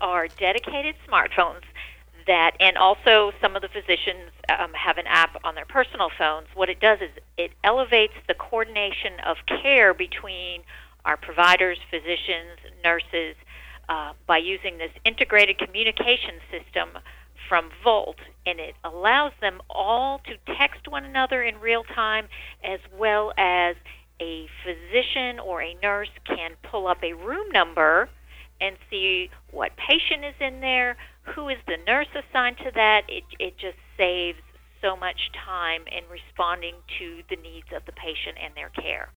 are dedicated smartphones and also some of the physicians have an app on their personal phones. What it does is it elevates the coordination of care between our providers, physicians, nurses, by using this integrated communication system from Volt, and it allows them all to text one another in real time, as well as a physician or a nurse can pull up a room number and see what patient is in there, who is the nurse assigned to that. It just saves so much time in responding to the needs of the patient and their care.